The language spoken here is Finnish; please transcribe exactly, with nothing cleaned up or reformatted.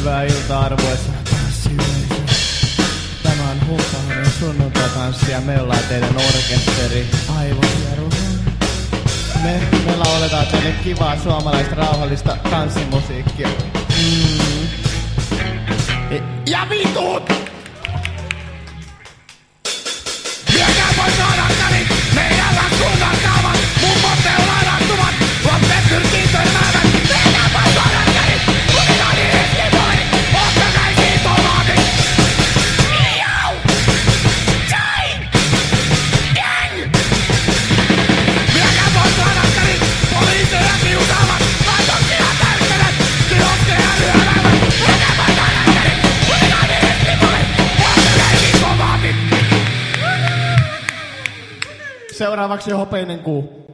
Hyvää iltaa arvoisa tanssiyleisö. Tämä on Humppahanen sunnuntaitanssi ja me ollaan teidän orkesteri Aivojaru. Me, me lauletaan teille kivaa suomalaista rauhallista tanssimusiikkia. Mm. Ja vitut! Viekää pois radankarit! Meidän laskun alkaavat! Mummot teulailattuvat! Lapset pyrkii törmäävät! Viekää pois radankarit! Kuvitaan niin eskimorit! Ottakaisiin tomaatit! Miau! Chai! Gang! Viekää pois radankarit! Poliiseja kiusaavat! Laitoksia täyttävät! Kioskeja lyöväävät! Viekää pois radankarit! Kuvitaan niin eskimorit! Ottakaisiin tomaatit! Seuraavaksi hopeinen kuu.